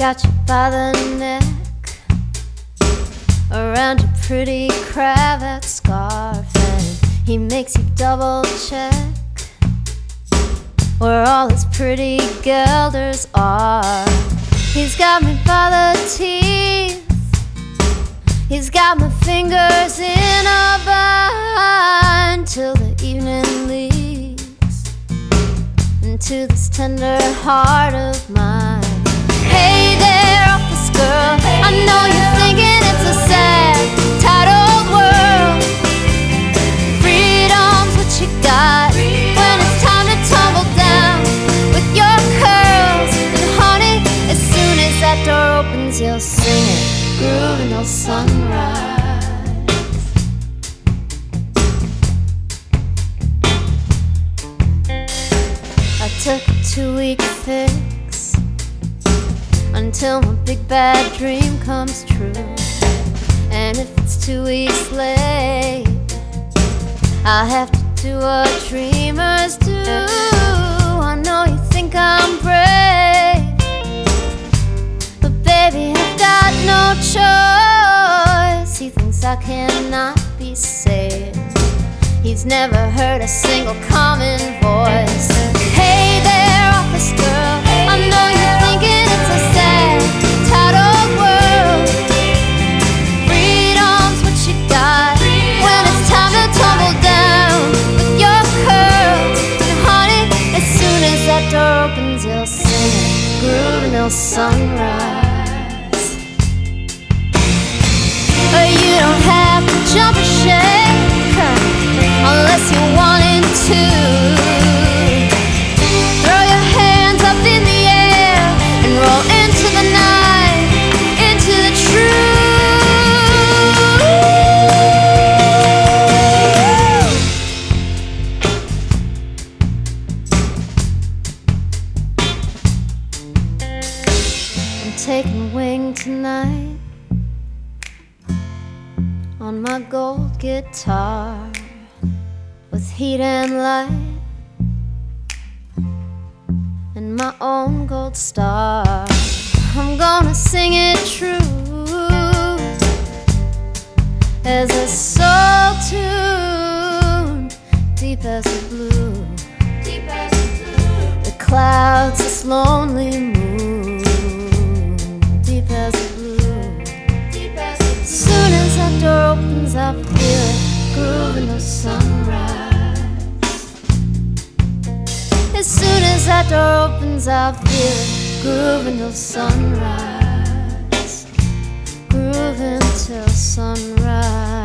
got you by the neck, around your pretty cravat scarf, and he makes you double check where all his pretty gelders are. He's got me by the teeth, he's got my fingers in a bind, till the evening leads into this tender heart of mine. Hey there, office girl, I know you're thinking it's a sad, tired old world. Freedom's what you got when it's time to tumble down with your curls. And honey, as soon as that door opens, you'll sing it, grooving till sunrise. I took a 2-week fix until my big bad dream comes true. And if it's 2 weeks late, I'll have to do what dreamers do. I know you think I'm brave, but baby, I've got no choice. He thinks I cannot be saved, he's never heard a single common voice. Hey there, office girl, I know you're thinking it's a sad, tired old world. Freedom's what you got when it's time to tumble down with your curls. And honey, as soon as that door opens, you'll sing it, grooving till sunrise. You don't have to jump or shake unless you're wanting to. Throw your hands up in the air and roll into the night, into the truth. I'm taking wing tonight on my gold guitar, with heat and light and my own gold star. I'm gonna sing it true as a soul tune, deep as the blue, deep as the blue. The clouds, this lonely moon, deep as the blue, deep as the blue. Soon as that door opens, I feel it, grooving till sunrise. As soon as that door opens, I feel it, grooving till sunrise, grooving till sunrise.